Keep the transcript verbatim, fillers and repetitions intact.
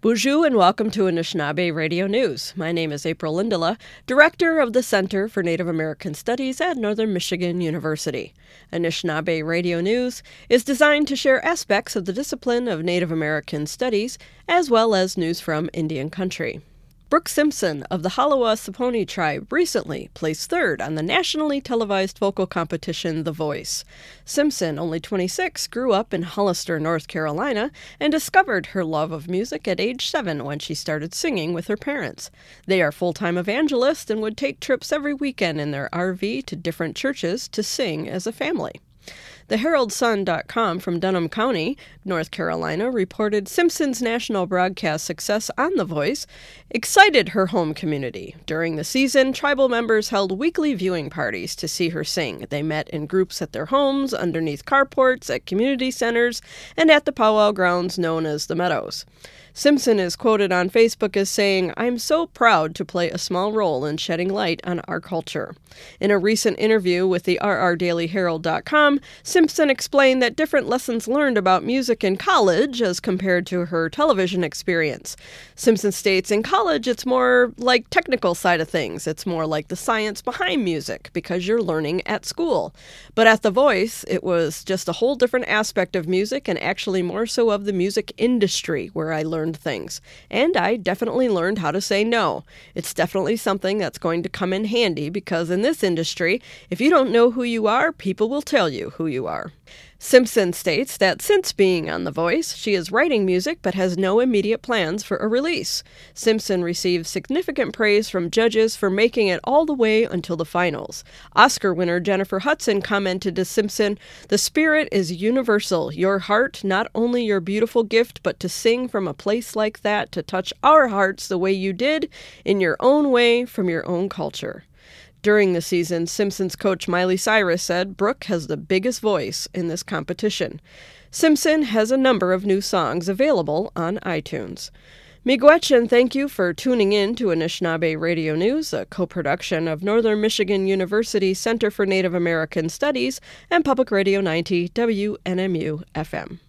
Bonjour and welcome to Anishinaabe Radio News. My name is April Lindola, Director of the Center for Native American Studies at Northern Michigan University. Anishinaabe Radio News is designed to share aspects of the discipline of Native American Studies as well as news from Indian country. Brooke Simpson of the Halawa Saponi tribe recently placed third on the nationally televised vocal competition The Voice. Simpson, only twenty-six, grew up in Hollister, North Carolina, and discovered her love of music at age seven when she started singing with her parents. They are full-time evangelists and would take trips every weekend in their R V to different churches to sing as a family. The Herald Sun dot com from Dunham County, North Carolina, reported Simpson's national broadcast success on The Voice excited her home community. During the season, tribal members held weekly viewing parties to see her sing. They met in groups at their homes, underneath carports, at community centers, and at the powwow grounds known as the Meadows. Simpson is quoted on Facebook as saying, "I'm so proud to play a small role in shedding light on our culture." In a recent interview with the R R Daily Herald dot com, Simpson explained that different lessons learned about music in college as compared to her television experience. Simpson states, in college it's more like technical side of things. It's more like the science behind music because you're learning at school. But at The Voice, it was just a whole different aspect of music and actually more so of the music industry where I learned things. And I definitely learned how to say no. It's definitely something that's going to come in handy because in this industry, if you don't know who you are, people will tell you who you are. Simpson states that since being on The Voice, she is writing music but has no immediate plans for a release. Simpson received significant praise from judges for making it all the way until the finals. Oscar winner Jennifer Hudson commented to Simpson, "The spirit is universal. Your heart, not only your beautiful gift, but to sing from a place like that, to touch our hearts the way you did, in your own way, from your own culture." During the season, Simpson's coach Miley Cyrus said Brooke has the biggest voice in this competition. Simpson has a number of new songs available on iTunes. Miigwech, and thank you for tuning in to Anishinaabe Radio News, a co-production of Northern Michigan University Center for Native American Studies and Public Radio ninety W N M U F M.